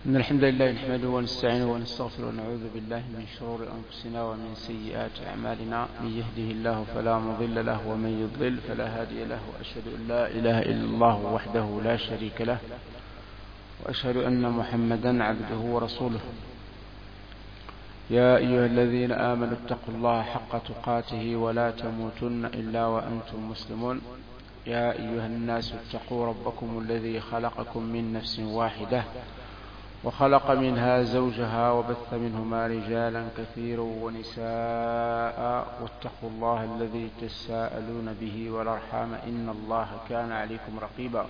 إن الحمد لله نحمده ونستعينه ونستغفره ونعوذ بالله من شرور أنفسنا ومن سيئات أعمالنا. من يهده الله فلا مضل له ومن يضلل فلا هادي له، وأشهد أن لا إله إلا الله وحده لا شريك له، وأشهد أن محمدا عبده ورسوله. يا أيها الذين آمنوا اتقوا الله حق تقاته ولا تموتن إلا وأنتم مسلمون. يا أيها الناس اتقوا ربكم الذي خلقكم من نفس واحدة وخلق منها زوجها وبث منهما رجالا كثيرا ونساء، واتقوا الله الذي تساءلون به والأرحام إن الله كان عليكم رقيبا.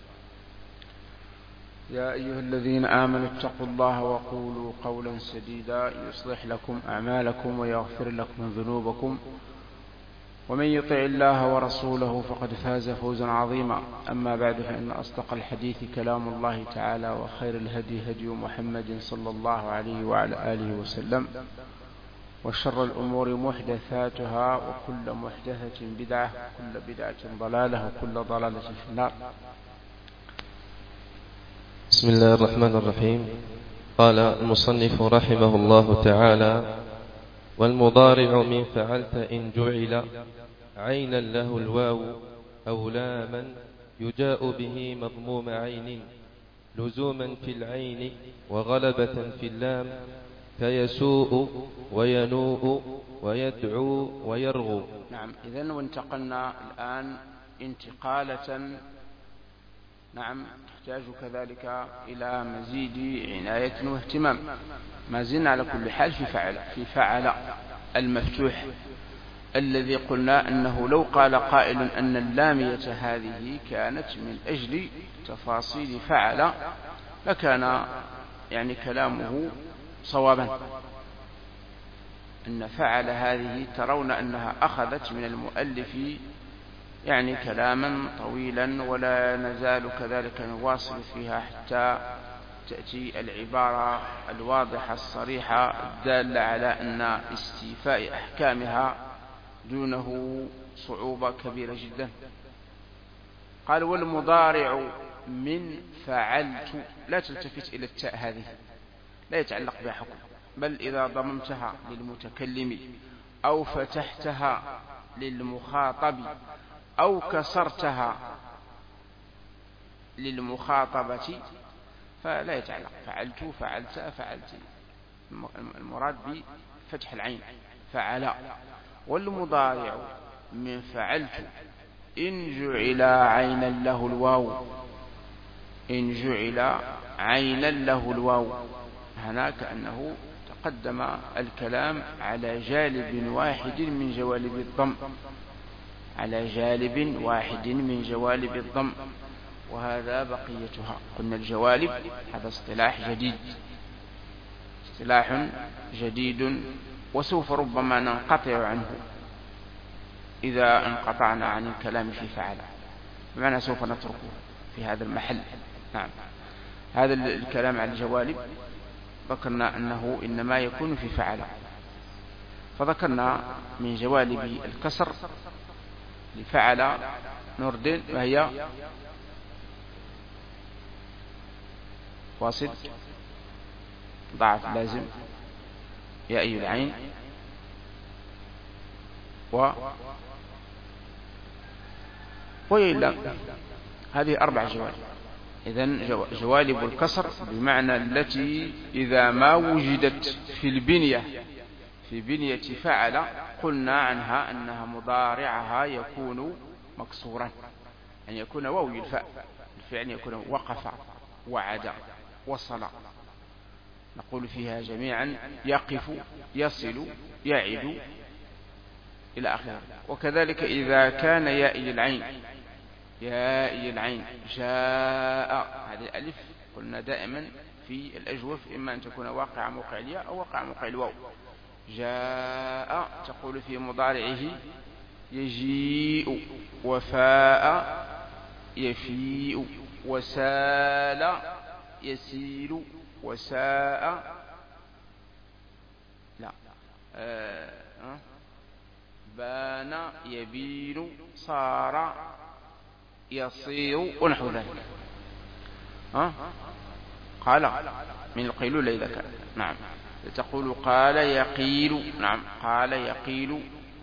يا أيها الذين آمنوا اتقوا الله وقولوا قولا سديدا يصلح لكم أعمالكم ويغفر لكم ذنوبكم، ومن يطع الله ورسوله فقد فاز فوزا عظيما. أما بعد، فإن أصدق الحديث كلام الله تعالى، وخير الهدي هدي محمد صلى الله عليه وعلى آله وسلم، وشر الأمور محدثاتها، وكل محدثة بدعة، وكل بدعة ضلالة، وكل ضلالة في النار. بسم الله الرحمن الرحيم. قال المصنف رحمه الله تعالى: والمضارع من فعلت إن جعل عينا له الواو أو لاما يجاء به مضموم عين لزوما في العين وغلبة في اللام، فيسوء وينوء ويدعو ويرغو. نعم، إذن وانتقلنا الآن انتقالة تحتاج كذلك إلى مزيد عناية واهتمام. ما زلنا على كل حال في فعل المفتوح، الذي قلنا أنه لو قال قائل أن اللامية هذه كانت من أجل تفاصيل فعل لكان كلامه صوابا. أن فعل هذه ترون أنها أخذت من المؤلف كلاما طويلا، ولا نزال كذلك نواصل فيها حتى تأتي العبارة الواضحة الصريحة الدالة على أن استيفاء أحكامها دونه صعوبة كبيرة جدا. قال: والمضارع من فعلت، لا تلتفت إلى التاء هذه، لا يتعلق بها حكم، بل إذا ضممتها للمتكلم أو فتحتها للمخاطب أو كسرتها للمخاطبة فلا يتعلق. فعلت، فعلت، فعلت، المراد بفتح العين فعل. والمضارع من فعلت إن جعل عينا له الواو، إن جعل عينا له الواو، هنا كأنه تقدم الكلام على جانب واحد من جوانب الضم، على جانب واحد من جوانب الضم، وهذا بقيتها. قلنا الجوانب هذا اصطلاح جديد، اصطلاح جديد، وسوف ربما ننقطع عنه إذا انقطعنا عن الكلام في فعل، بمعنى سوف نتركه في هذا المحل. نعم، هذا الكلام عن الجوانب ذكرنا أنه إنما يكون في فعل، فذكرنا من جوانب الكسر لفعل نرد، وهي واصل ضعف لازم يا أي العين ويلا، هذه 4 جوانب. إذن جوانب الكسر بمعنى التي إذا ما وجدت في البنية، في بنية فعل، قلنا عنها أنها مضارعها يكون مكسورا، أن يكون واوي الفاء، الفعل يكون وقف، وعد، وصل. نقول فيها جميعا يقف، يصل، يعد، إلى آخره. وكذلك إذا كان يائي العين، يائي العين جاء، هذه الألف قلنا دائما في الأجوف إما أن تكون واقع موقع الياء أو واقع موقع الواو. جاء تقول في مضارعه يجيء، وفاء يفيء، وسال يسيل، وساء لا بان يبين، صار يصير، ونحو ذلك. قال من القيلولة إذا كان. نعم. تقول قال يقيل. نعم. قال يقيل.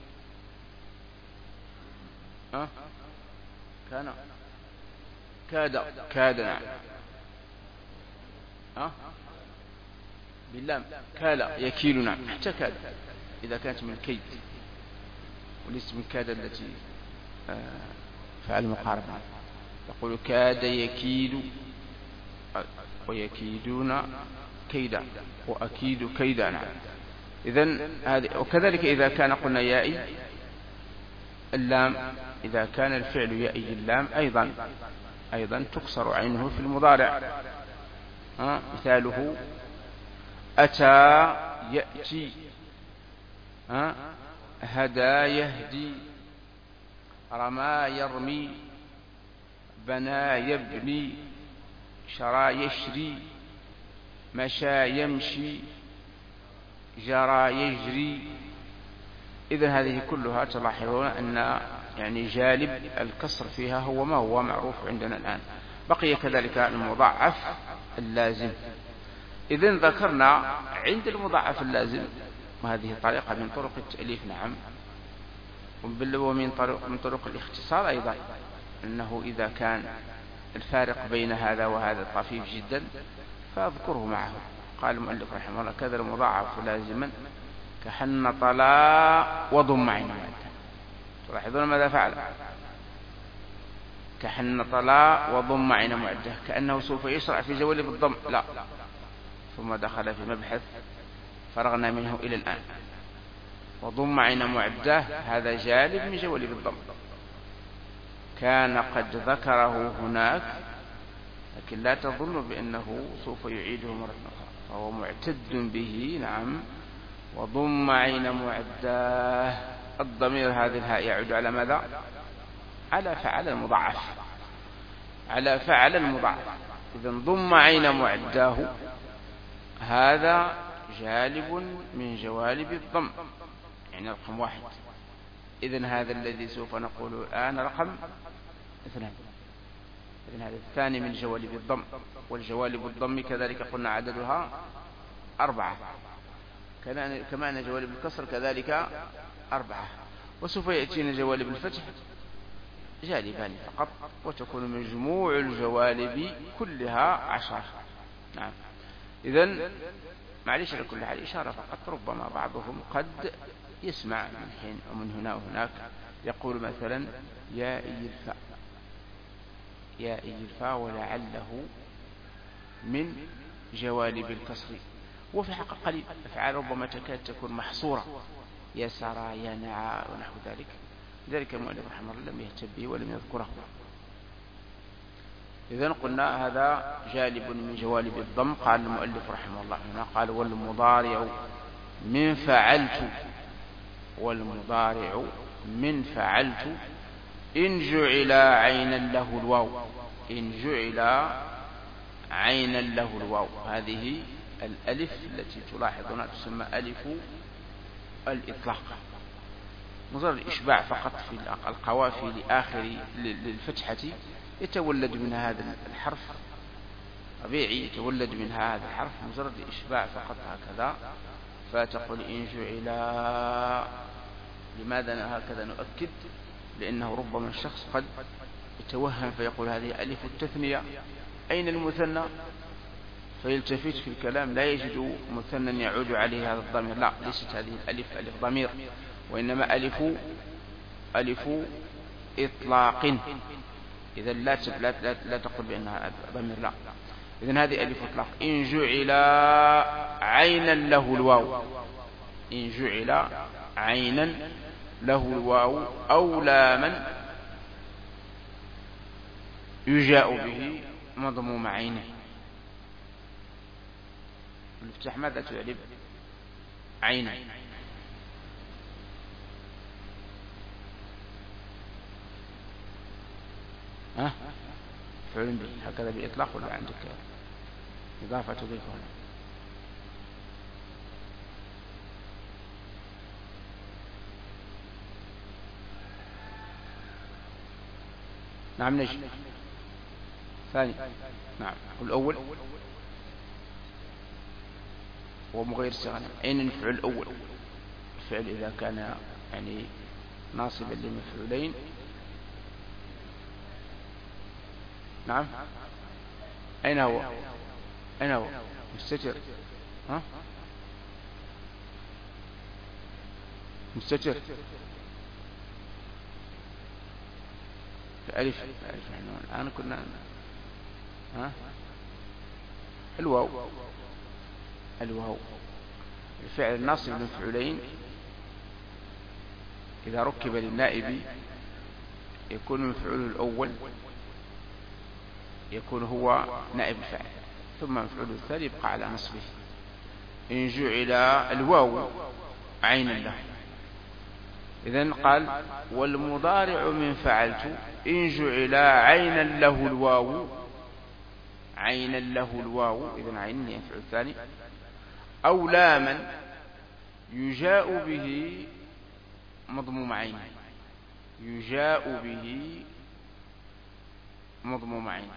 كان كاد. نعم. باللام كال يكيل. نعم. حتى كاد إذا كانت من كيد وليست من كاد التي فعل مقارب. يقول كاد يكيد ويكيدون كيدا وأكيد كيدا. نعم. إذن هذه. وكذلك إذا كان قلنا يائي اللام، إذا كان الفعل يائي اللام أيضا تكسر عينه في المضارع. مثاله أتى يأتي، هدى يهدي، رمى يرمي، بنى يبني، شرى يشري، مشى يمشي، جرى يجري. إذن هذه كلها تلاحظون أن يعني جالب الكسر فيها هو ما هو معروف عندنا الآن. بقي كذلك المضاعف اللازم. إذن ذكرنا عند المضاعف اللازم، وهذه طريقة من طرق التأليف. نعم. ومن طرق الاختصار أيضا، أنه إذا كان الفارق بين هذا وهذا طفيف جدا فأذكره معه. قال المؤلف رحمه الله كذا المضاعف لازما كحن طلا وضم عين معده. تلاحظون ماذا فعل؟ كحن طلا وضم عين معده، كأنه سوف يشرع في جوالب الضم. لا، ثم دخل في مبحث فرغنا منه إلى الآن. وضم عين معده هذا جالب من جوالب الضم، كان قد ذكره هناك، لكن لا تظن بأنه سوف يعيده مرة أخرى، فهو معتد به. نعم. وضم عين معده. الضمير هذه الهاء يعود على ماذا؟ على فعل المضاعف، على فعل المضاعف. إذن ضم عين معداه هذا جالب من جوالب الضم، يعني رقم 1. إذن هذا الذي سوف نقوله الآن رقم 2. إذن هذا الثاني من جوالب الضم. والجوالب الضم كذلك قلنا عددها 4، كما أن جوالب الكسر كذلك 4. وسوف يأتينا جوالب الفتح جالبان فقط، وتكون مجموع الجوالب كلها 10. نعم. إذن معلش لكل حال إشارة فقط، ربما بعضهم قد يسمع من حين ومن هنا وهناك يقول مثلا يائي الفاء، يائي الفاء، ولعله من جوالب الكسر. وفي الحقيقة قليل، أفعال ربما تكاد تكون محصورة، يسرى ينعى ونحو ذلك. ذلك المؤلف رحمه الله لم يهتم به ولم يذكره. إذن قلنا هذا جالب من جوالب الضم. قال المؤلف رحمه الله هنا قال والمضارع من فعلت، والمضارع من فعلت إن جعل عينا له الواو، إن جعل عينا له الواو. هذه الألف التي تلاحظونها تسمى ألف الإطلاق، مجرد الإشباع فقط في القوافي لآخر للفتحة يتولد منها هذا الحرف طبيعي، يتولد منها هذا الحرف مجرد الإشباع فقط هكذا. فتقول إن جعل. لماذا هكذا نؤكد؟ لأنه ربما الشخص قد يتوهم فيقول هذه ألف التثنية، أين المثنى؟ فيلتفت في الكلام لا يجد مثنى يعود عليه هذا الضمير. لا، ليست هذه الألف ألف ضمير، وإنما ألف إطلاق. إذا لا تقول بأنها ضمير، لا. إذن هذه ألف إطلاق. إن جعل عينا له الواو، إن جعل عينا له الواو أو لاما يجاء به مضموم عينه. الافتتاح ماذا تعرب؟ عينا. فعل به هكذا بإطلاق ولا عندك إضافة تضيفها؟ نعم. نجم ثاني. نعم. الأول ومغير صيغة. أين المفعول الأول؟ الفعل إذا كان يعني ناصبا لمفعولين. نعم، أين هو؟ أين هو؟ مستتر. ها؟ مستتر. ألف. الآن كنا ها؟ الواو. الواو الفعل الناصب للمفعولين إذا ركب للنائب يكون المفعول الأول يكون هو نائب الفاعل، ثم مفعول الثاني يبقى على نصبه. إن جعل الواو عينا له. إذن قال والمضارع من فعلت إن جعل عينا له الواو، عينا له الواو، إذن عين يفعل الثاني، أو لاما يجاء به مضموم عين، يجاء به مضموم عين.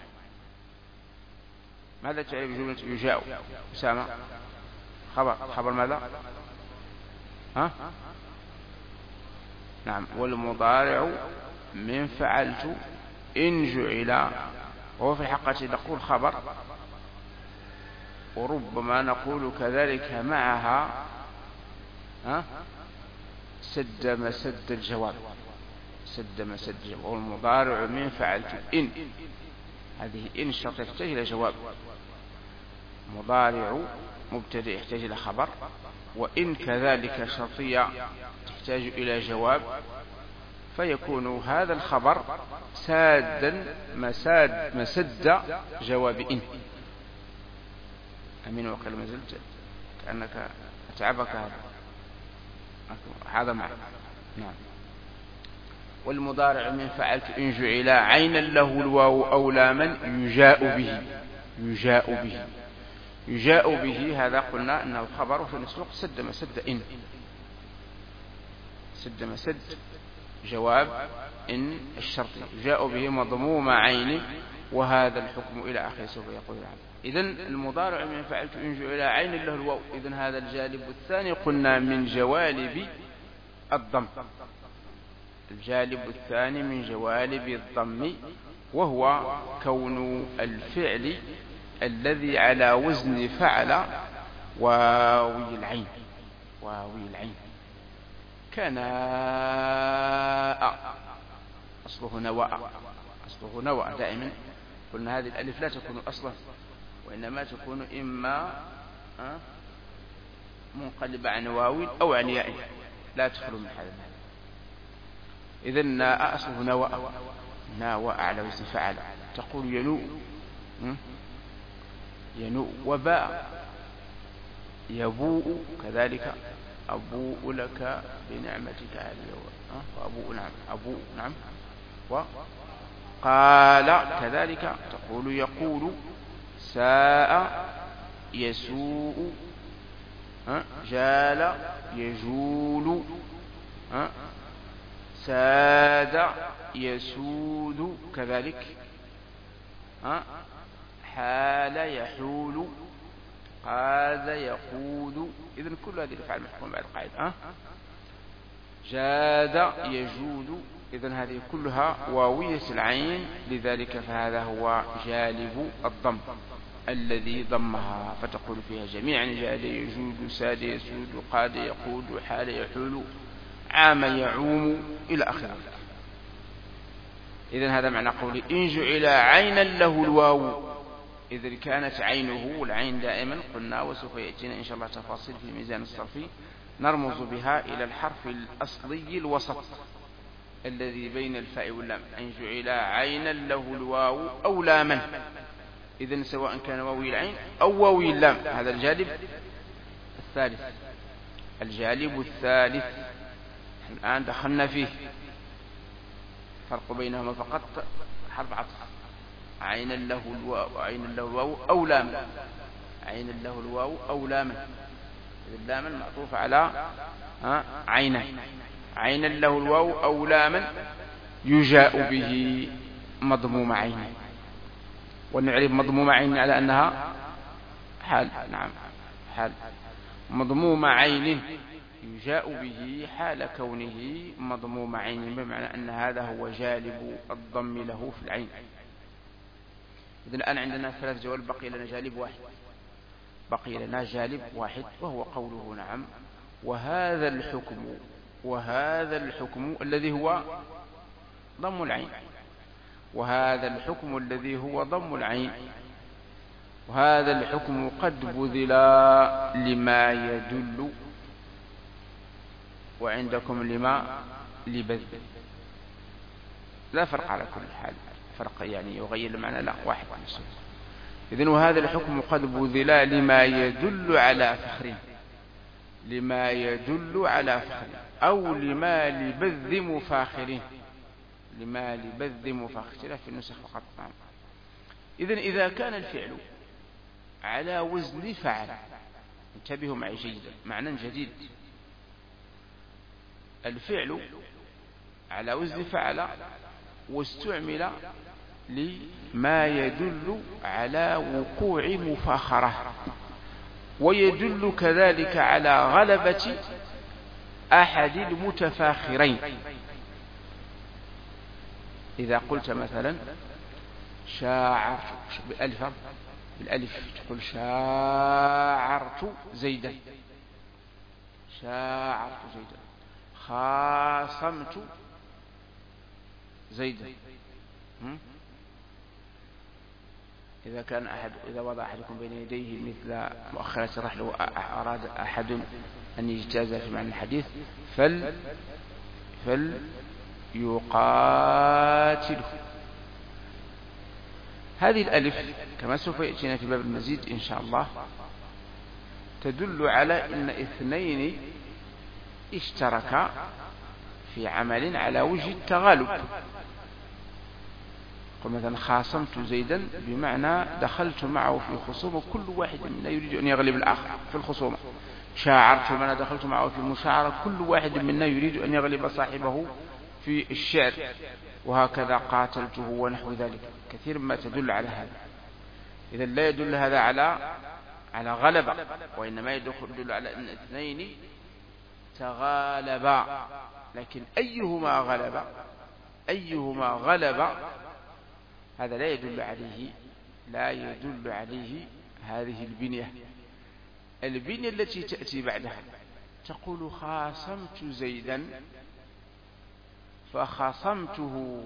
ماذا تعرف جملة يجاء؟ أسامة، خبر ماذا؟ ها؟ نعم، والمضارع من فعلت إن جعل، وهو في الحقيقة نقول خبر، وربما نقول كذلك معها سد مسد الجواب، سد مسد الجواب. والمضارع من فعلت إن، هذه إن الشرط تحتاج إلى جواب. مضارع مبتدئ يحتاج إلى خبر، وإن كذلك شرطية تحتاج إلى جواب، فيكون هذا الخبر سادا مسد جواب إن. أمين وقال ما زلت كأنك أتعبك هذا معك. نعم. والمضارع من فعلت إن جعل عينا له الواو أو لاما يجاء به، يجاء به، يجاء به. هذا قلنا أنه خبر في نفس الوقت سد مسد إن، سد مسد جواب إن الشرطي، جاء به مضموم عين، وهذا الحكم إلى آخر سوف يقول العبد. إذن المضارع من فعلت إن جعل عين له الواو، إذن هذا الجانب الثاني قلنا من جوالب الضم، الجانب الثاني من جوالب الضم، وهو كون الفعل الذي على وزن فعل واوي العين، واوي العين. كناء أصله نواء، أصله نواء دائما. قلنا هذه الألف لا تكون أصلا، وإنما تكون إما منقلبة عن واو أو عن ياء، لا تخلو من هذا. إذن ناء أصله نواء، ناواء على وزن فعل. تقول ينوء، ينوء. وباء يبوء كذلك، أبوء لك بنعمتك علي، وأبوء نعم، أبوء نعم. وقال كذلك تقول يقول، ساء يسوء، جال يجول، ساد يسود كذلك، حال يحول، قاد يقود. إذن كل هذه الأفعال محكومة بعد قاعدة. جاد يجود، إذن هذه كلها واوية العين، لذلك فهذا هو جالب الضم الذي ضمها، فتقول فيها جميعا جاد يجود، ساد يسود، قاد يقود، حال يحول، عام يعوم، إلى آخره. إذن هذا معنى قوله إن جعل عينا له الواو، إذا كانت عينه، والعين دائما قلنا وسوف يأتينا إن شاء الله تفاصيل في الميزان الصرفي، نرمز بها إلى الحرف الأصلي الوسط الذي بين الفاء واللام. أن جعل عينا له الواو أو لاما، إذن سواء كان واوي العين أو واوي اللام. هذا الجانب الثالث، الجانب الثالث الآن دخلنا فيه. فرق بينهما فقط حرف عطف، عين له الواو، عين له الواو أو لام، عين له الواو أو لاما. اللام المعطوف على عينه، عين له الواو أو لاما يجاء به مضموم عين. ونعرف مضموم عين على أنها حال، نعم حال. مضموم عين يجاء به حال كونه مضموم عين، بمعنى أن هذا هو جالب الضم له في العين. إذن الآن عندنا 3 جوال، بقي لنا جالب واحد، وهو قوله نعم وهذا الحكم الذي هو ضم العين، وهذا الحكم الذي هو ضم العين، وهذا الحكم قد بذل لما يدل، وعندكم لما لبذل. لا فرق على كل حال، فرق يعني يغير المعنى، لا واحد. إذن وهذا الحكم قد بذل لما يدل على فخر، لما يدل على فخر، أو لما لبذ مفاخر، لما لبذ مفاخر، اختلاف في النسخ فقط. إذن إذا كان الفعل على وزن فعل، انتبهوا معي جيدا، معنى جديد، الفعل على وزن فعل واستعمل لما يدل على وقوع مفاخرة، ويدل كذلك على غلبة أحد المتفاخرين. إذا قلت مثلا شاعرت بالألف تقول شاعرت زيدا، خاصمت زيدا. إذا وضع أحدكم بين يديه مثل مؤخرة الرحل وأراد أحد أن يجتاز في معنى الحديث فليقاتله. هذه الألف كما سوف يأتينا في باب المزيد إن شاء الله تدل على أن 2 اشتركا في عمل على وجه التغالب. قل مثلا خاصمت زيدا بمعنى دخلت معه في خصومة، كل واحد منا يريد أن يغلب الآخر في الخصومة. شاعرت بمعنى دخلت معه في المشاعرة، كل واحد منا يريد أن يغلب صاحبه في الشعر. وهكذا قاتلته ونحو ذلك، كثير ما تدل على هذا. إذا لا يدل هذا على غلبة، وإنما يدل على أن 2 تغالبا، لكن أيهما غلب هذا لا يدل عليه هذه البنية التي تأتي بعدها. تقول خاصمت زيدا فخصمته،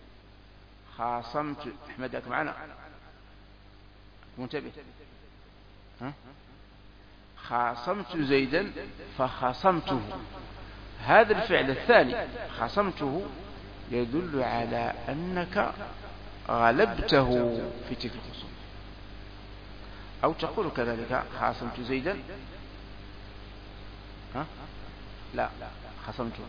خاصمت أحمدك معنا منتبه، خاصمت زيدا فخصمته. هذا الفعل الثاني خصمته يدل على أنك غلبته في تلك الخصوم. أو تقول كذلك خاصمت زيدا، لا خصمته،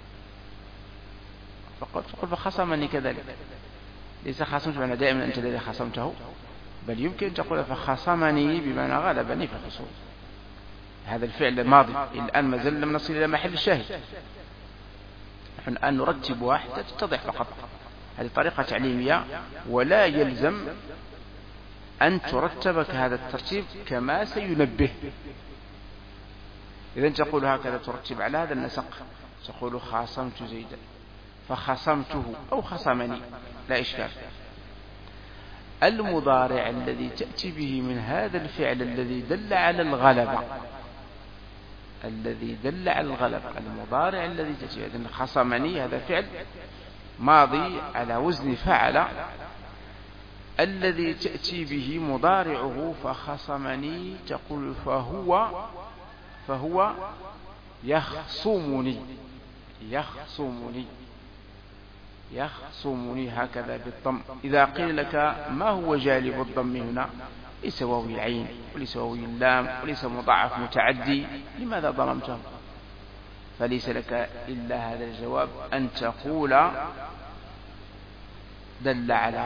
فقل فخصمني كذلك. ليس خصمت بمعنى دائما أنت الذي خصمته، بل يمكن تقول فخصمني بمعنى غلبني في الخصوم. هذا الفعل الماضي الآن ما زال لم نصل إلى محل الشاهد، نحن الآن نرتبها حتى تتضح فقط. هذه طريقة تعليمية، ولا يلزم أن ترتبك هذا الترتيب كما سينبه. إذا تقول هكذا ترتب على هذا النسق، تقول خاصمت زيدا فخصمته أو خصمني، لا إشكال. المضارع الذي تأتي به من هذا الفعل الذي دل على الغلبة، المضارع الذي تأتي به خصمني، هذا فعل ماضي على وزن فعل، الذي تأتي به مضارعه فخصمني، تقول فهو يخصمني هكذا بالضم. إذا قيل لك ما هو جالب الضم هنا، ليس واو العين وليس واو اللام وليس مضاعف متعدي، لماذا ضممته؟ فليس لك إلا هذا الجواب، أن تقول دل على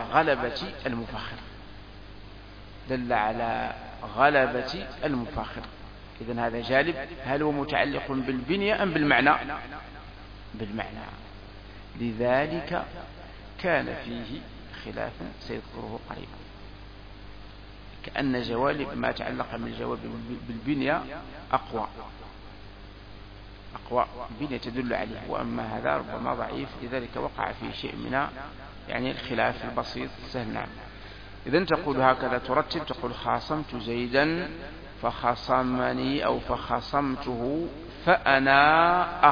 غلبة المفاخر. إذن هذا جالب. هل هو متعلق بالبنية أم بالمعنى؟ لذلك كان فيه خلاف سيذكره قريبا. كأن جوالب ما تعلق من الجوالب بالبنية أقوى بنية تدل عليه، وأما هذا ربما ضعيف، لذلك وقع في شيء من يعني الخلاف البسيط سهل. نعم. إذن تقول هكذا ترتب، تقول خاصمت زيدا فخصمني أو فخصمته فأنا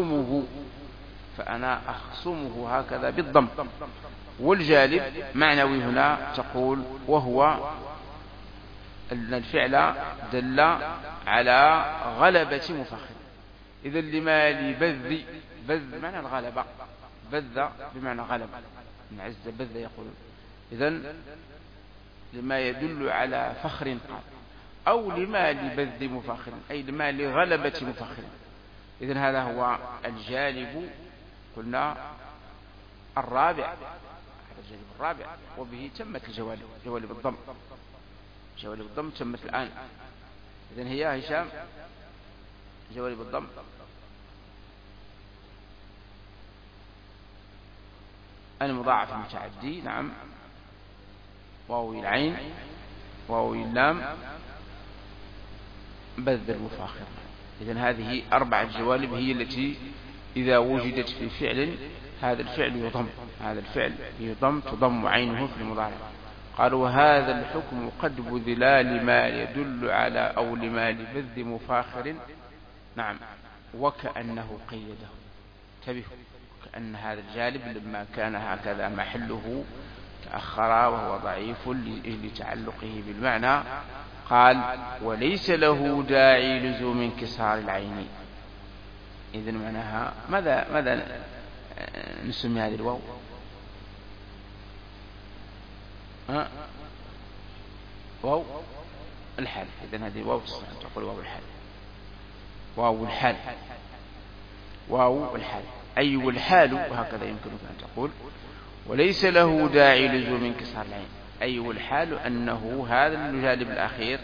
أخصمه هكذا بالضم. والجالب معنوي هنا تقول وهو أن الفعل دل على غلبة مفخر. إذا لما بذ معنى الغلبة، بذ بمعنى غلب، من عز بذ يقول. إذن لما يدل على فخر قال، أو لما لبذ مفخر أي لما لغلبة مفخر. إذن هذا هو الجالب قلنا الرابع، هذا الجالب الرابع، وبه تمت الجوالب، جوالب الضم تمت الآن. إذن هي هشام جوالب الضم المضاعف المتعدي، نعم، واو العين، واو اللام، بذ المفاخر. إذن هذه 4 جوالب هي التي إذا وجدت في فعل هذا الفعل يضم، تضم عينه في المضارع. قالوا وهذا الحكم قد بذل لما يدل على أو لما لبذ مفاخر، نعم، وكأنه قيده. انتبهوا، كأن هذا الجالب لما كان هكذا محله تأخر وهو ضعيف لتعلقه بالمعنى. قال وليس له داعي لزوم انكسار العين. إذن معناها ماذا نسمي هذه الواو؟ واو الحال. إذن هذه واو تقول واو الحال أي والحال، وهكذا يمكنك أن تقول وليس له داعي لزوم انكسار العين، أي والحال أنه هذا الجالب الأخير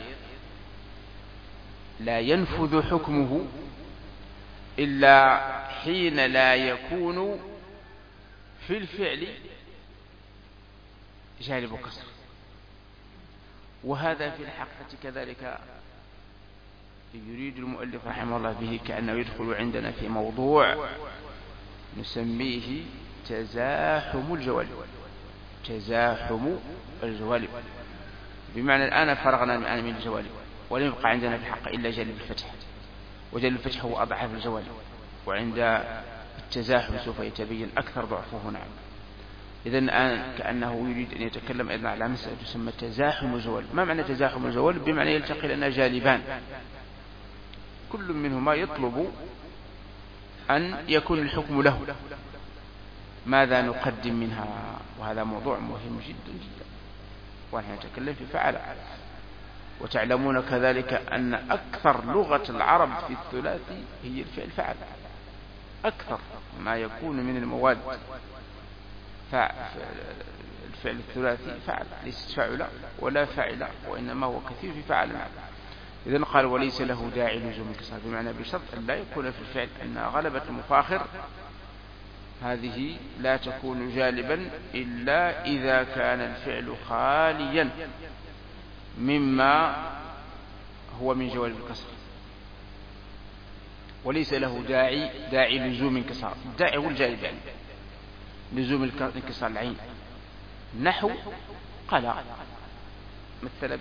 لا ينفذ حكمه إلا حين لا يكون في الفعل جالب كسر. وهذا في الحقيقة كذلك يريد المؤلف رحمه الله به كأنه يدخل عندنا في موضوع نسميه تزاحم الجوالب، بمعنى الآن فرغنا من الجوالب ولم يبقى عندنا في الحق إلا جالب الفتح، وجالب الفتح هو أضعف الجوالب، وعند التزاحم سوف يتبين أكثر ضعفه. نعم. إذن الآن كأنه يريد أن يتكلم أيضا على مسألة تسمى تزاحم الجوالب. ما معنى تزاحم الجوالب؟ بمعنى يلتقي لنا جالبان كل منهما يطلب أن يكون الحكم له، ماذا نقدم منها؟ وهذا موضوع مهم جدا ونحن نتكلم في فعل. وتعلمون كذلك أن أكثر لغة العرب في الثلاثي هي الفعل فعل، أكثر ما يكون من المواد الفعل الثلاثي فعل، ليس فعل ولا فعل، وإنما هو كثير في فعل. إذن قال وليس له داعي لزوم الكسر، بمعنى بشرط أن لا يكون في الفعل أن غلبة المفاخر هذه لا تكون جالبا إلا إذا كان الفعل خاليا مما هو من جوالب الكسر. وليس له داعي لزوم انكسار، الداعي هو الجالب، يعني لزوم انكسار العين. نحو قلع، مثل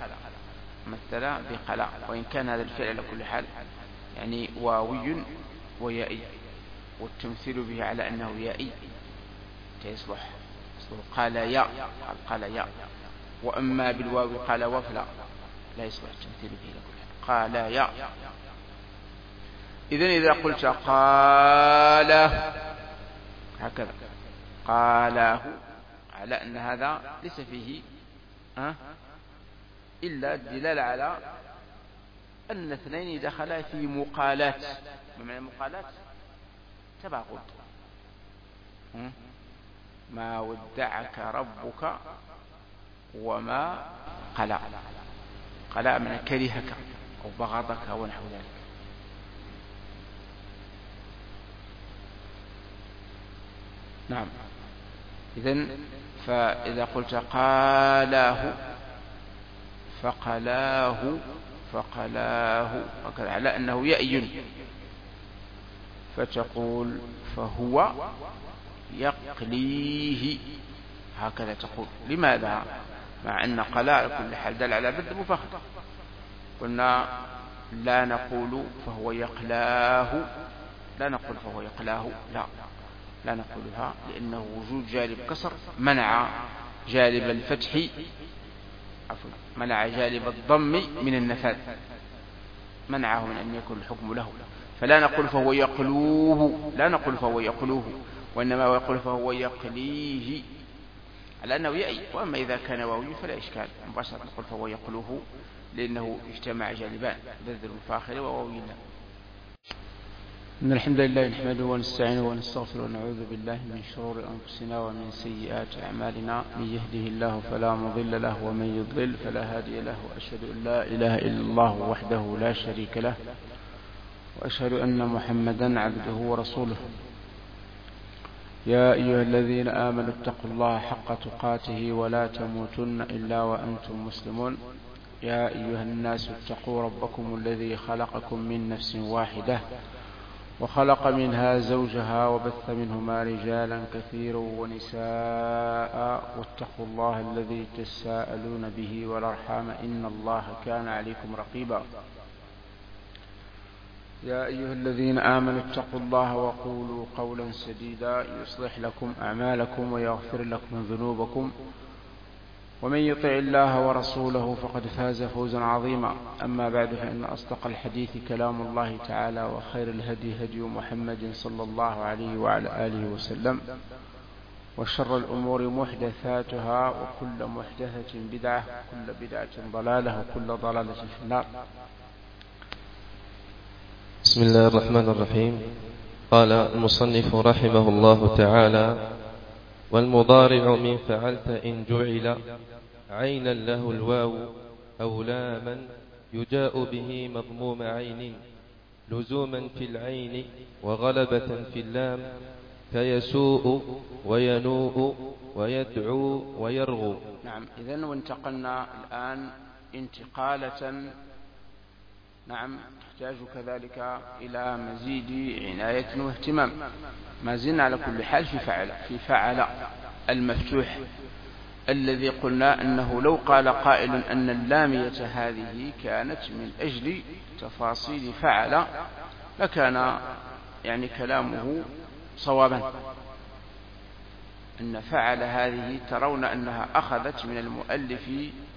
بقلع، وإن كان هذا الفعل على كل حال يعني واوي ويائي، والتمثيل به على أنه يائي يصلح قال يا، وأما بالواو قال وفلا لا يصلح التمثيل به على كل حال، قال يا. إذن إذا قلت قال هكذا قاله على أن هذا ليس فيه إلا الدلالة على أن اثنين دخلا في مقالات. بمعنى مقالات تباغض، ما ودعك ربك وما قلع، قلع من كرهك أو بغضك ونحو ذلك. نعم. إذن فإذا قلت قاله فقلاه وكذا على أنه يأين، فتقول فهو يقليه، هكذا تقول. لماذا؟ مع أن قلاء كل حال دل على بد مفخم. قلنا لا نقول فهو يقلاه، لا نقول فهو يقلاه، لا نقولها، لأنه وجود جالب كسر منع جالب الفتح، منع جالب الضم من النفاذ، منعه من أن يكون الحكم له. فلا نقول فهو يقلوه، لا نقول فهو يقلوه، وإنما يقول فهو يقليه على أنه يأي. وأما إذا كان واوي فلا إشكال، مباشرة نقول فهو يقلوه، لأنه اجتمع جانبان، بذل الفاخر وواوي لا. إن الحمد لله نحمده ونستعينه ونستغفره ونعوذ بالله من شرور أنفسنا ومن سيئات أعمالنا، من يهده الله فلا مضل له ومن يضلل فلا هادي له، وأشهد أن لا إله إلا الله وحده لا شريك له، وأشهد أن محمدا عبده ورسوله. يا أيها الذين آمنوا اتقوا الله حق تقاته ولا تموتن إلا وأنتم مسلمون. يا أيها الناس اتقوا ربكم الذي خلقكم من نفس واحدة وخلق منها زوجها وبث منهما رجالا كثيرا ونساء، واتقوا الله الذي تساءلون به والأرحام إن الله كان عليكم رقيبا. يا أيها الذين آمنوا اتقوا الله وقولوا قولا سديدا يصلح لكم أعمالكم ويغفر لكم ذنوبكم، ومن يطع الله ورسوله فقد فاز فوزا عظيما. أما بعد، فإن أصدق الحديث كلام الله تعالى، وخير الهدي هدي محمد صلى الله عليه وعلى آله وسلم، وشر الأمور محدثاتها، وكل محدثة بدعة، وكل بدعة ضلالة، وكل ضلالة في النار. بسم الله الرحمن الرحيم. قال المصنف رحمه الله تعالى: والمضارع من فعلت إن جعل عينا له الواو أو لاما يجاء به مضموم عين لزوما في العين وغلبة في اللام، كيسوء وينوء ويدعو ويرغو. نعم، إذن وانتقلنا الآن انتقالة تحتاج كذلك إلى مزيد عناية واهتمام. ما زلنا على كل حال في فعل المفتوح، الذي قلنا أنه لو قال قائل أن اللامية هذه كانت من أجل تفاصيل فعل لكان كلامه صوابا. أن فعل هذه ترون أنها أخذت من المؤلف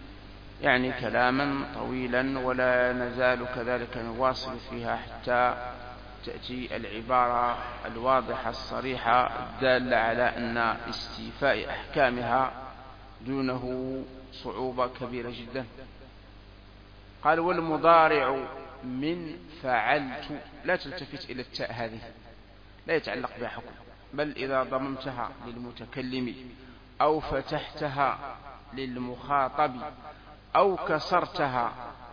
كلاما طويلا، ولا نزال كذلك نواصل فيها حتى تأتي العبارة الواضحة الصريحة الدالة على أن استيفاء أحكامها دونه صعوبة كبيرة جدا. قال: والمضارع من فعلت، لا تلتفت إلى التاء هذه، لا يتعلق بها حكم، بل إذا ضممتها للمتكلم أو فتحتها للمخاطب أو كسرتها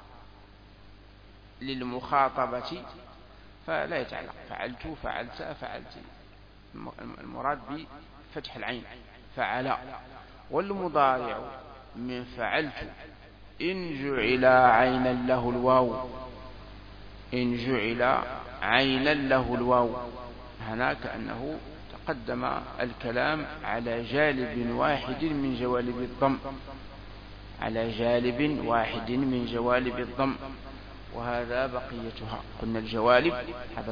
للمخاطبة فلا يتعلق. فعلت، فعلت، فعلت، المراد بفتح العين فعل. والمضارع من فعلت إن جعل عينا له الواو، إن جعل عينا له الواو، هنا كأنه تقدم الكلام على جالب واحد من جوالب الضم، على جالب واحد من جوالب الضم، وهذا بقيتها. قلنا الجوالب هذا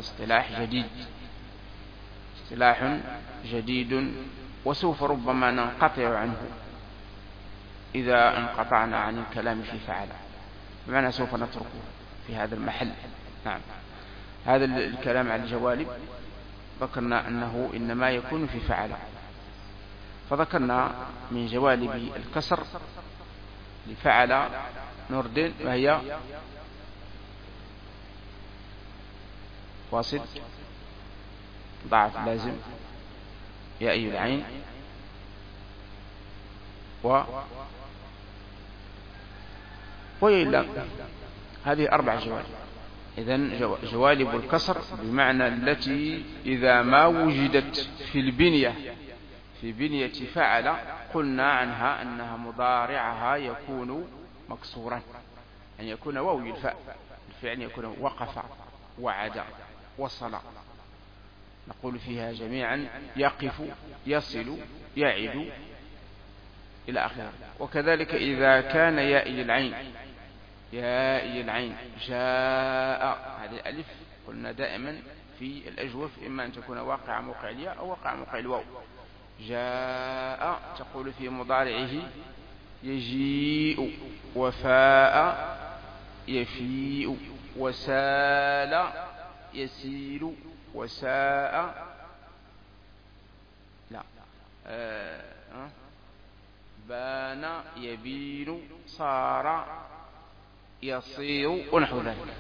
اصطلاح جديد وسوف ربما ننقطع عنه إذا انقطعنا عن الكلام في فعل، بمعنى سوف نتركه في هذا المحل. نعم، هذا الكلام عن الجوالب ذكرنا أنه إنما يكون في فعل، فذكرنا من جوالب الكسر لفعل نرد، وهي واصل، ضعف لازم، يا أي العين، ويلا. هذه 4 جوالب. إذن جوالب الكسر بمعنى التي إذا ما وجدت في بنية فعل قلنا عنها أنها مضارعها يكون مكسورا، أن يكون واوي الفاء الفعل يكون وقف وعد وصل. نقول فيها جميعا يقف يصل يعد إلى آخره. وكذلك إذا كان يائي العين جاء، هذه الألف قلنا دائما في الأجوف إما أن تكون واقع موقع الياء أو واقع موقع الواو. جاء تقول في مضارعه يجيء، وفاء يفيء، وسال يسيل، وساء لا بان يبين، صار يصير، ونحو ذلك.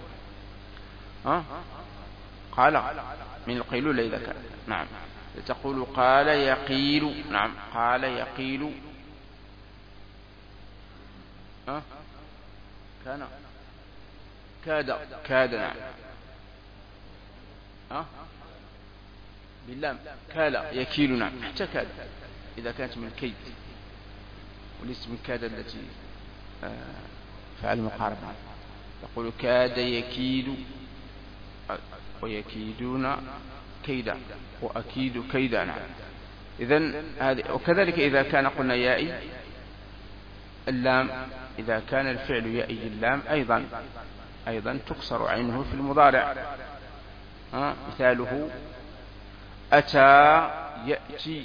قال من القيلولة إذا كان، نعم. تقول قال يقيل، نعم قال يقيل. كان كاد نعم باللام كال يكيل، نعم حتى كاد إذا كانت من كيد وليست من كاد التي فعل مقاربة. يقول كاد يكيد ويكيدون كيدا وأكيد كيدا، نعم. إذن هذه. وكذلك إذا كان قلنا يائي اللام، إذا كان الفعل يائي اللام أيضا تكسر عينه في المضارع. مثاله أتى يأتي،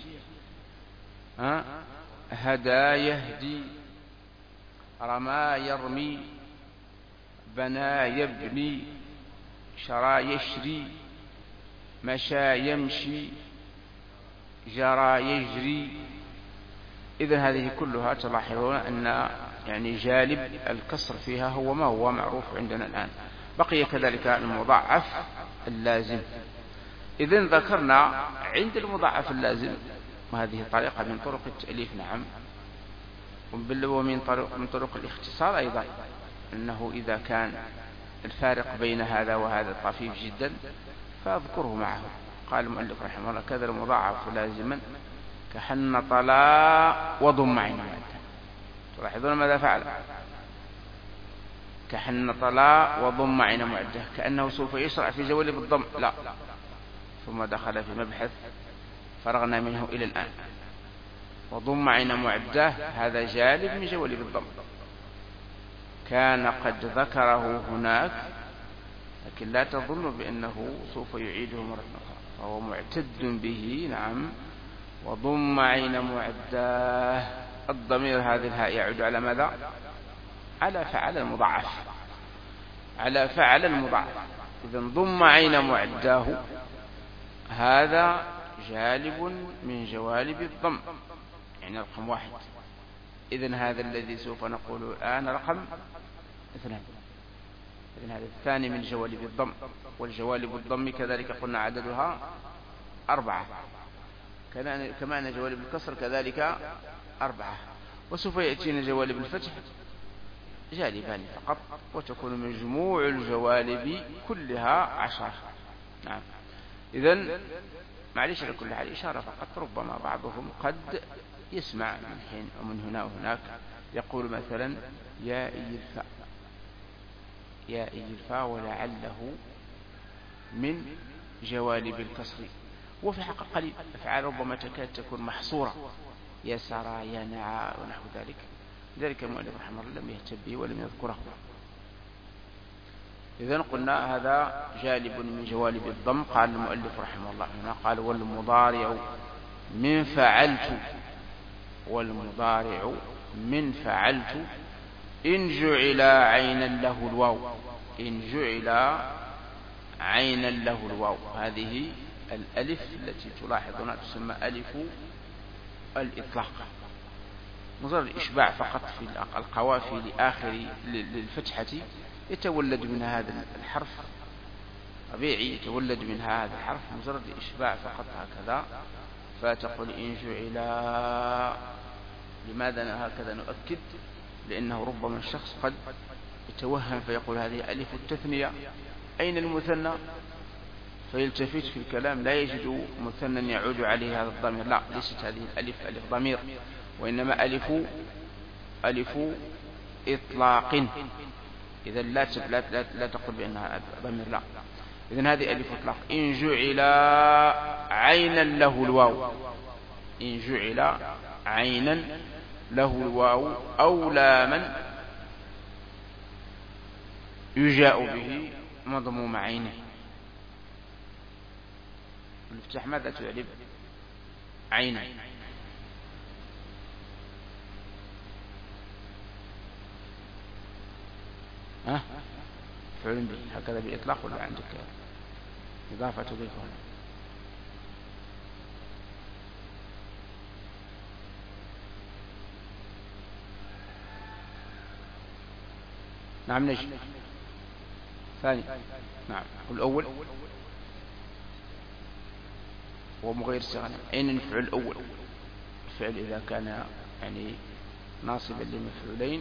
هدى يهدي، رمى يرمي، بنى يبني، شرى يشري، مشى يمشي، جرى يجري. إذن هذه كلها تلاحظون أن يعني جالب الكسر فيها هو ما هو معروف عندنا الآن. بقي كذلك المضاعف اللازم. إذن ذكرنا عند المضاعف اللازم، وهذه طريقة من طرق التأليف، نعم، ومن طرق الاختصار أيضا، أنه إذا كان الفارق بين هذا وهذا طفيف جدا فأذكره معه. قال المؤلف رحمه الله كذا المضاعف لازما كحن طلا وضم عين معدة. تلاحظون ماذا فعل؟ كحن طلا وضم عين معدة، كأنه سوف يشرع في جوالب الضم، لا، ثم دخل في مبحث فرغنا منه إلى الآن. وضم عين معدة هذا جالب من جوالب الضم، كان قد ذكره هناك، لكن لا تظن بأنه سوف يعيده مرة أخرى، فهو معتد به، نعم. وضم عين معداه، الضمير هذه الهاء يعود على ماذا؟ على فعل المضاعف، على فعل المضاعف. إذن ضم عين معداه هذا جالب من جوالب الضم، يعني رقم 1. إذن هذا الذي سوف نقول الآن رقم 2. إذن هذا الثاني من جوالب الضم. والجوالب الضم كذلك قلنا عددها 4، كما أن جوالب الكسر كذلك 4. وسوف يأتينا جوالب الفتح جالبان فقط، وتكون مجموع الجوالب كلها 10، نعم. إذن معلش لكل حال إشارة فقط، ربما بعضهم قد يسمع من حين ومن هنا وهناك يقول مثلا يائي الفاء ولعله من جوالب الكسر. وفي حق قليل أفعال ربما تكاد تكون محصورة، يسرى ينعى ونحو ذلك. ذلك المؤلف رحمه الله لم يهتم به ولم يذكره. إذن قلنا هذا جالب من جوالب الضم. قال المؤلف رحمه الله هنا قال والمضارع من فعلت، والمضارع من فعلت إن جعل عينا له الواو، إن جعل عينا له الواو. هذه الألف التي تلاحظونها تسمى ألف الإطلاق، مجرد الإشباع فقط في القوافي لآخر للفتحة يتولد منها هذا الحرف طبيعي، يتولد منها هذا الحرف مجرد الإشباع فقط هكذا. فتقول إن جعل. لماذا هكذا نؤكد؟ لأنه ربما الشخص قد يتوهم فيقول هذه ألف التثنية، أين المثنى؟ فيلتفت في الكلام لا يجد مثنى يعود عليه هذا الضمير. لا، ليست هذه الألف ألف ضمير، وإنما ألف إطلاق. إذا لا تقل بأنها ضمير، لا. إذن هذه ألف إطلاق. إن جعل عينا له الواو، إن جعل عينا له الواو أو لاما يجاء به مضموم عينه. الافتتاح ماذا تعرب؟ عينا. فعل به هكذا بإطلاق ولا عندك إضافة تضيفها؟ نعم نجي ثاني. نعم الأول هو مغير صيغة. أين الفعل الأول؟ الفعل إذا كان يعني ناصبا لمفعولين.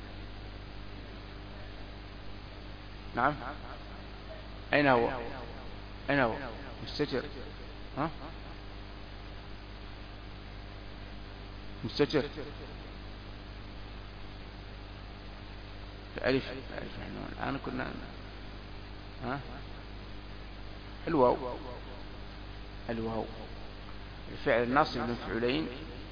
نعم أين هو؟ أين هو؟ مستتر. مستتر ألف. الآن كنا الواو. الفعل الناصب للمفعولين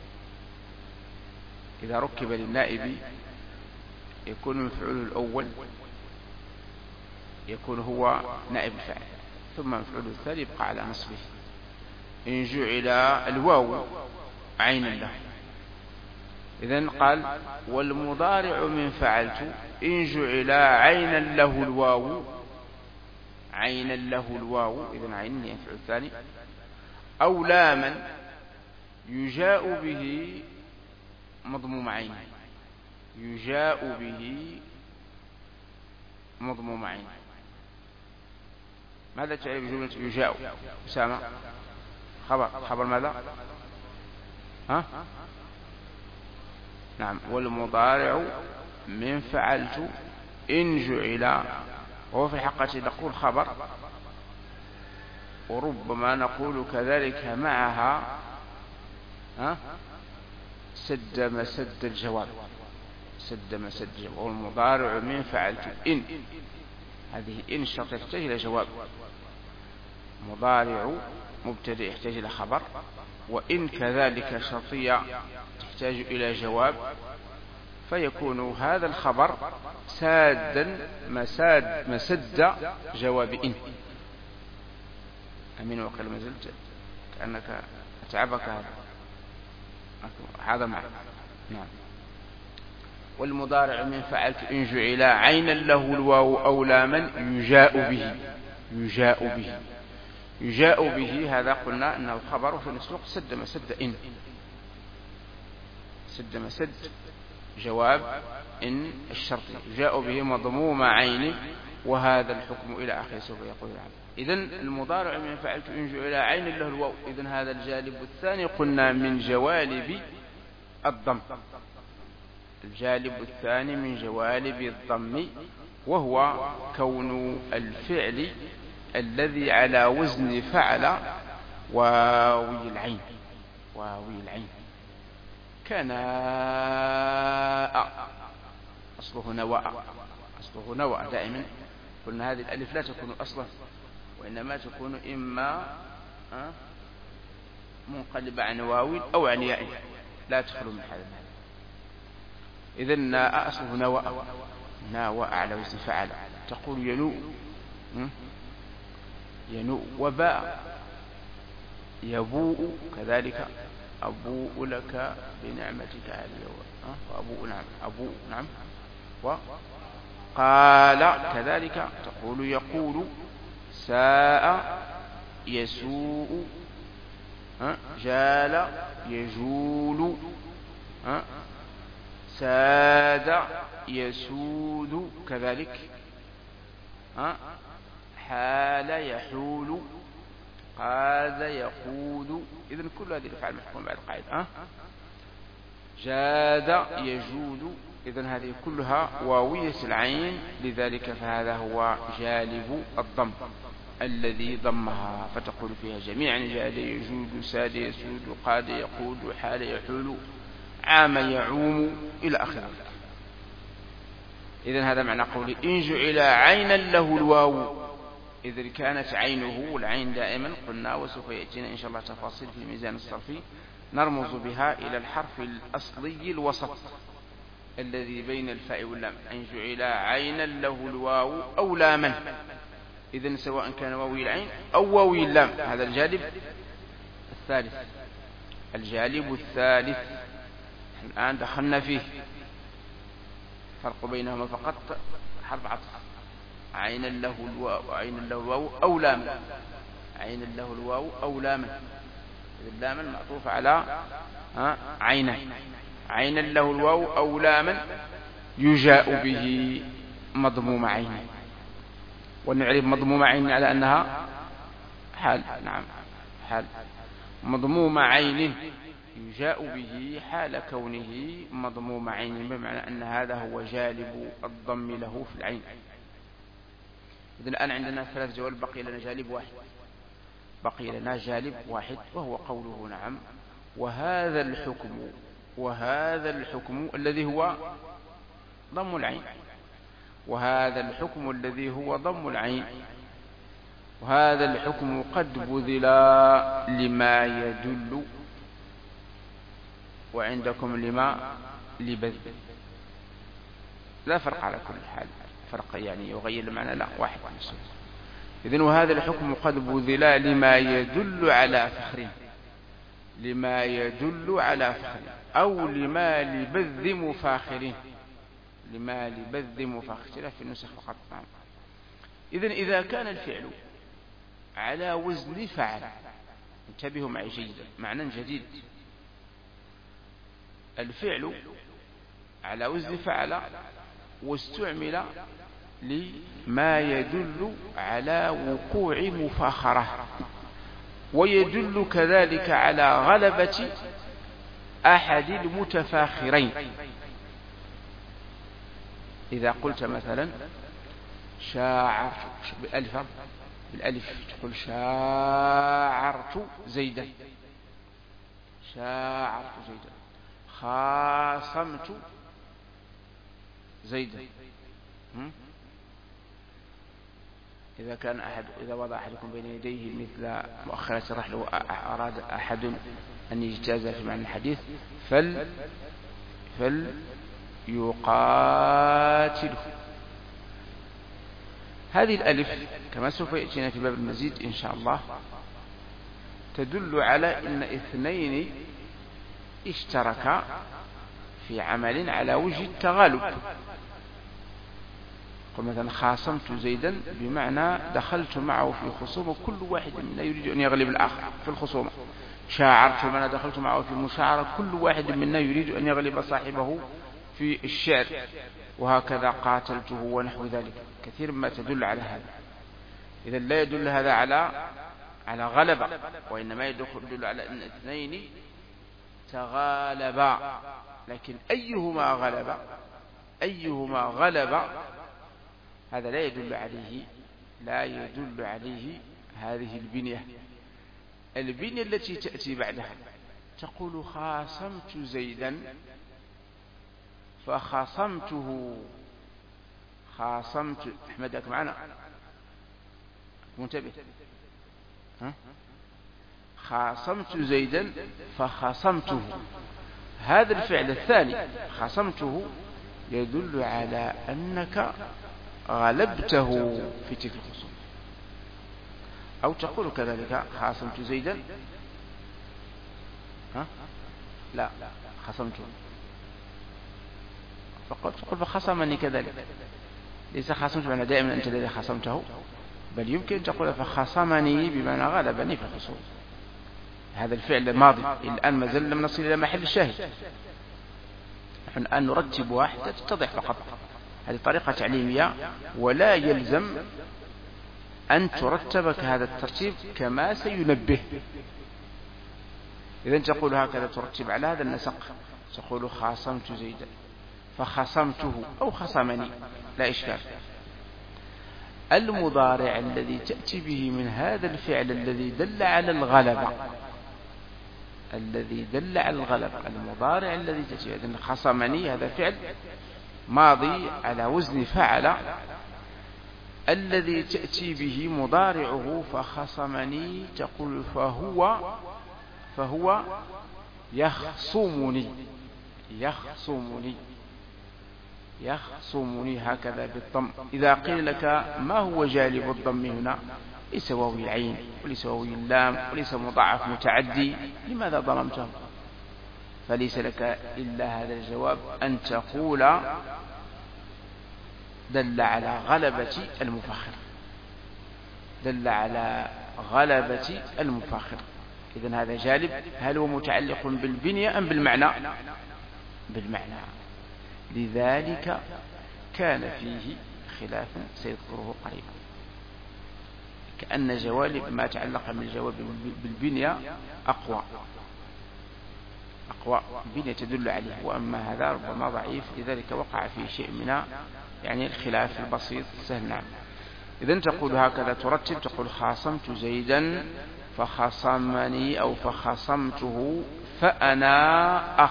إذا ركب للنائب يكون المفعول الأول يكون هو نائب الفاعل، ثم مفعول الثاني يبقى على نصبه. إن جعل الواو عينا له. إذن قال والمضارع من فعلت إن جعل عينا له الواو، عينا له الواو، إذن عين يفعل الثاني، أو لاما يجاء به مضموم عين، يجاء به مضموم عين. ماذا تعرف جملة يجاء؟ أسامة خبر ماذا؟ نعم والمضارع من فعلت إن جعل، وهو في الحقيقة نقول خبر، وربما نقول كذلك معها سد مسد الجواب، سد مسد الجواب. والمضارع من فعلت إن، هذه إن الشرط يحتاج إلى جواب. مضارع مبتدئ يحتاج إلى خبر، وإن كذلك شرطية تحتاج إلى جواب، فيكون هذا الخبر سادا مسد جواب إن. أمين وقال ما زلت كأنك أتعبك هذا معك. نعم والمضارع من فعلت إن جعل عينا له الواو أو لاما يجاء به، يجاء به، يجاء به. هذا قلنا أنه خبر في نفس الوقت سد مسد إن، سد مسد جواب إن الشرطي، يجاء به مضموم عين، وهذا الحكم إلى آخر سوف يقول العبد. إذن المضارع من فعلت إن جعل عين له الواو، إذن هذا الجانب الثاني قلنا من جوالب الضم، الجانب الثاني من جوالب الضم، وهو كون الفعل الذي على وزن فعل واوي العين، واوي العين. كناء أصله نواء، أصله نواء دائما. قلنا هذه الألف لا تكون أصلا، وإنما تكون إما منقلبة عن واو أو عن ياء، لا تخلو من هذا. إذن ناء أصله نواء، ناواء على وزن فعل. تقول ينوء، ينوء. وباء يبوء كذلك، أبوء لك بنعمتك علي، وأبوء نعم، أبوء نعم. وقال كذلك تقول يقول، ساء يسوء، جال يجول، ساد يسود كذلك، حال يحول، قاد يقود. إذن كل هذه الأفعال محكومة بعد قاعدة. جاد يجود، إذن هذه كلها واوية العين، لذلك فهذا هو جالب الضم الذي ضمها، فتقول فيها جميعا جاد يجود، ساد يسود، قاد يقود، حال يحول، عام يعوم، إلى آخره. إذن هذا معنى قوله إن جعل عينا له الواو، إذن كانت عينه، والعين دائما قلنا وسوف يأتينا إن شاء الله تفاصيل في الميزان الصرفي نرمز بها إلى الحرف الأصلي الوسط الذي بين الفاء واللام. إن جعل عينا له الواو أو لاما، إذن سواء كان واوي العين أو واوي اللام. هذا الجانب الثالث. الجانب الثالث الآن دخلنا فيه، فرق بينهما فقط حرف عطف. عينا له الواو، عينا له الواو أو لاما، عينا له الواو أو لاما، اللاما معطوف على عينا. عينا له الواو أو لاما يجاء به مضموم عين، ونعرف مضموم عين على أنها حال. نعم حال مضموم عين يجاء به حال كونه مضموم عين، بمعنى أن هذا هو جالب الضم له في العين. إذن الآن عندنا 3 جوالب، بقي لنا جالب واحد، بقي لنا جالب واحد وهو قوله نعم وهذا الحكم، وهذا الحكم الذي هو ضم العين، وهذا الحكم الذي هو ضم العين، وهذا الحكم قد بذل لما يدل، وعندكم لما لبذل. لا فرق على كل حال، فرق يعني يغير المعنى، لا واحد. إذن وهذا الحكم قد بذل لما يدل على فخر، لما يدل على فخر، أو لما لبذ مفاخر، لما لبذ مفاخر في النسخ فقط. إذن إذا كان الفعل على وزن فعل، انتبهوا معي جيدا، معنى جديد. الفعل على وزن فعل واستعمل لما يدل على وقوع مفاخرة، ويدل كذلك على غلبة أحد المتفاخرين. إذا قلت مثلا شاعرت بالألف تقول شاعرت زيدا، شاعرت زيدا، خاصمت زيدا. إذا وضع أحدكم بين يديه مثل مؤخرة الرحل وأراد أحد أن يجتاز في معنى الحديث فليقاتله. هذه الألف كما سوف يأتينا في باب المزيد إن شاء الله تدل على أن 2 اشتركا في عمل على وجه التغالب. قل مثلا خاصمت زيدا بمعنى دخلت معه في خصومة، كل واحد منا يريد أن يغلب الآخر في الخصومة. شاعرت بمعنى دخلت معه في مشاعرة، كل واحد منا يريد أن يغلب صاحبه في الشعر. وهكذا قاتلته ونحو ذلك، كثير ما تدل على هذا. إذا لا يدل هذا على غلبة، وإنما يدل على أن 2 تغالبا، لكن أيهما غلب هذا لا يدل عليه هذه البنية التي تأتي بعدها. تقول خاصمت زيدا فخاصمته، خاصمت أحمدك معنا منتبه، خاصمت زيدا فخاصمته. هذا الفعل الثاني خاصمته يدل على أنك غلبته في تلك الخصوم. أو تقول كذلك خاصمت زيدا، لا خاصمته، فقل فخصمني كذلك. ليس خاصمت بمعنى دائما أنت الذي خاصمته، بل يمكن تقول فخصمني بمعنى غلبني في الخصوم. هذا الفعل ماضي، الآن ما زلنا لم نصل إلى محل الشاهد، نحن الآن نرتبها حتى تتضح فقط. هذه طريقة تعليمية، ولا يلزم أن ترتبك هذا الترتيب كما سينبه. إذن تقول هكذا ترتب على هذا النسق، تقول خاصمت زيدا فخصمته أو خصمني، لا إشكال. المضارع الذي تأتي به من هذا الفعل الذي دل على الغلبة، المضارع الذي تأتي به، خصمني هذا فعل ماضي على وزن فعل الذي تأتي به مضارعه فخصمني، تقول فهو يخصمني، يخصمني هكذا بالضم. إذا قيل لك ما هو جالب الضم هنا؟ ليس واو العين وليس واو اللام وليس مضاعف متعدي، لماذا ضممته؟ فليس لك إلا هذا الجواب، أن تقول دل على غلبة المفخر، دل على غلبة المفخر. إذن هذا جالب. هل هو متعلق بالبنية أم بالمعنى؟ بالمعنى. لذلك كان فيه خلاف سيذكره قريبا، كأن جوالب ما تعلق بالجواب بالبنية أقوى، البنية تدل عليه، وأما هذا ربما ضعيف، لذلك وقع فيه شيء من يعني الخلاف البسيط سهل. نعم. إذن تقول هكذا ترتب، تقول خاصمت زيدا فخصمني أو فخصمته فأنا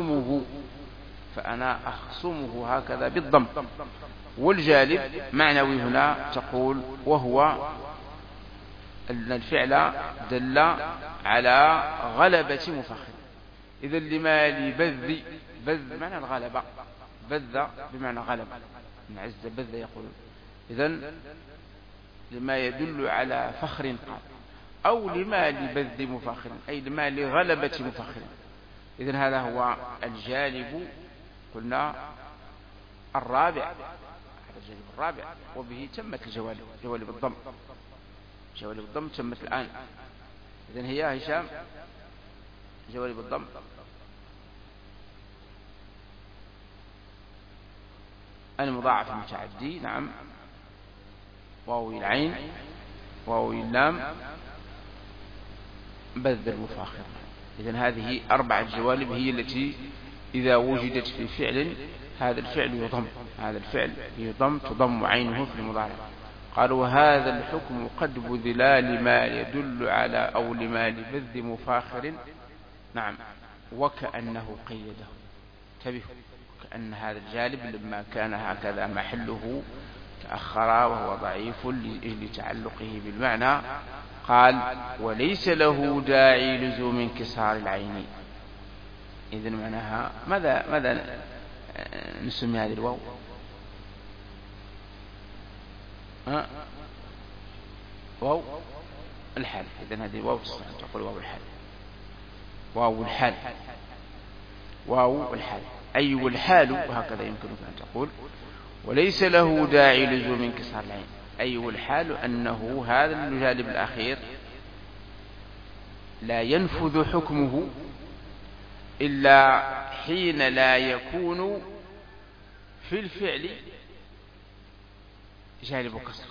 أخصمه هكذا بالضم. والجالب معنوي هنا، تقول وهو أن الفعل دل على غلبة مفخر. إذن لما بذ معنى الغلبة، بذ بمعنى غلب، من عز بذ يقول. إذن لما يدل على فخر قال، أو لما لبذ مفخر، أي لما لغلبة مفخر. إذن هذا هو الجالب، قلنا الرابع، هذا الجالب الرابع، وبه تمت الجوالب، جوالب الضم تمت الآن. إذن هي هشام جوالب الضم. المضاعف المتعدي، نعم، واو العين، واو اللام، بذ المفاخر. إذن هذه 4 جوالب هي التي إذا وجدت في فعل، هذا الفعل يضم، هذا الفعل يضم، تضم عينه في المضارع. قالوا وهذا الحكم قد بذل لما يدل على أو لما لبذ مفاخر، نعم، وكأنه قيده. انتبهوا، كأن هذا الجالب لما كان هكذا محله تأخر وهو ضعيف لتعلقه بالمعنى، قال وليس له داعي لزوم انكسار العين. إذن معناها ماذا نسمي هذه الواو؟ واو الحال. إذن هذه واو تقول واو الحال، واو الحال، واو الحال، أي والحال، وهكذا يمكنك أن تقول. وليس له داعي لزوم انكسار العين، أي والحال أنه هذا الجالب الأخير لا ينفذ حكمه إلا حين لا يكون في الفعل جالب كسر.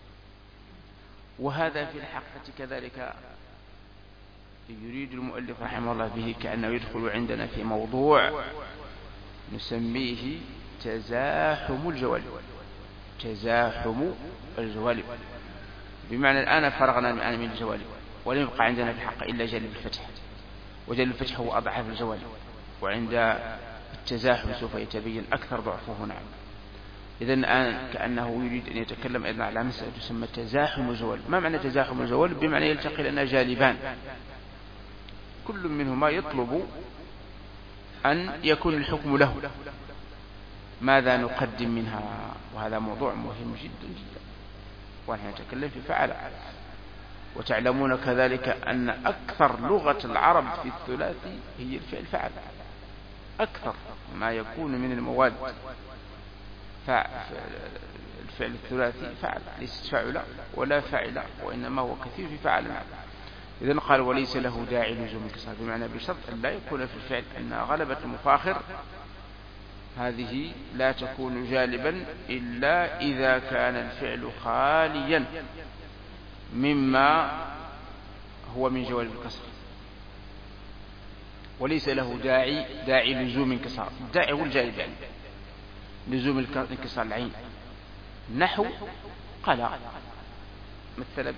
وهذا في الحقيقة كذلك يريد المؤلف رحمه الله به كأنه يدخل عندنا في موضوع نسميه تزاحم الجوالب. تزاحم الجوالب بمعنى الآن فرغنا من الجوالب، ولم يبقى عندنا في الحق إلا جالب الفتح، وجالب الفتح هو أضعف الجوالب، وعند التزاحم سوف يتبين أكثر ضعفه. نعم. إذن الآن كأنه يريد أن يتكلم أيضا على مسألة تسمى تزاحم الجوالب. ما معنى تزاحم الجوالب؟ بمعنى يلتقي لنا جالبان، كل منهما يطلب أن يكون الحكم له، ماذا نقدم منها؟ وهذا موضوع مهم جدا جدا، ونحن نتكلم في فعل. وتعلمون كذلك أن أكثر لغة العرب في الثلاثي هي الفعل فعل، أكثر ما يكون من المواد الفعل الثلاثي فعل، ليس فعل ولا فعل، وإنما هو كثير في فعل. إذن قال وليس له داعي لزوم الكسر، بمعنى بشرط أن لا يكون في الفعل، أن غلبة المفاخر هذه لا تكون جالبا إلا إذا كان الفعل خاليا مما هو من جوالب الكسر. وليس له داعي لزوم انكسار. الداعي هو الجالب، يعني لزوم انكسار العين. نحو قلع، مثل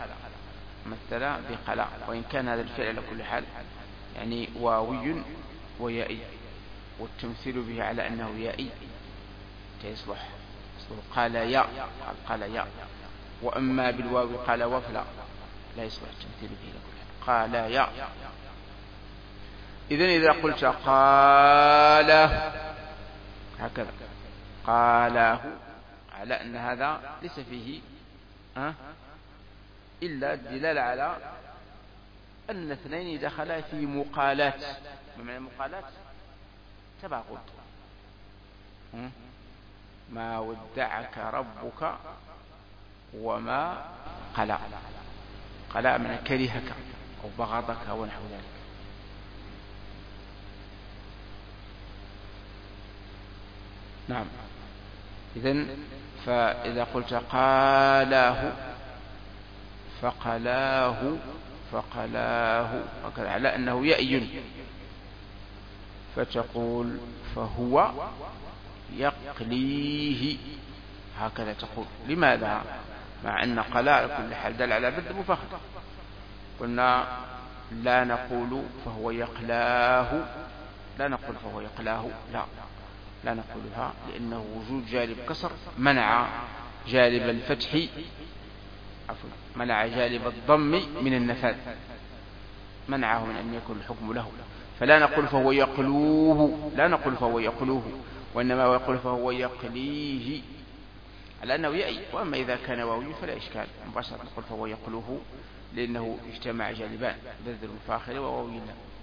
بقلع، وإن كان هذا الفعل على كل حال يعني واوي ويائي، والتمثيل به على أنه يائي يصلح قال يا، قال يا. وأما بالواو قال وفلا لا يصلح التمثيل به، قال يا. إذن إذا قلت قال هكذا قاله، على أن هذا ليس فيه إلا الدلالة على أن الاثنين دخلا في مقالات. بمعنى مقالات تباغض. ما ودعك ربك وما قلى. قلى من كرهك أو بغضك ونحو ذلك. نعم. إذن فإذا قلت قالاه فقلاه على أنه يأي، فتقول فهو يقليه، هكذا تقول. لماذا؟ مع أن قلاء كل حال دل على بد مفخر. قلنا لا نقول فهو يقلاه، لا نقول فهو يقلاه، لا نقولها، لأنه وجود جالب كسر منع جالب الفتح، منع جالب الضم من النفاذ، منعه من أن يكون الحكم له. فلا نقول فهو يقلوه، لا نقول فهو يقلوه، وإنما يقول فهو يقليه على أنه يأي. وأما إذا كان واوي فلا إشكال، مباشرة نقول فهو يقلوه، لأنه اجتمع جانبان، بذل الفاخر وواوي الله.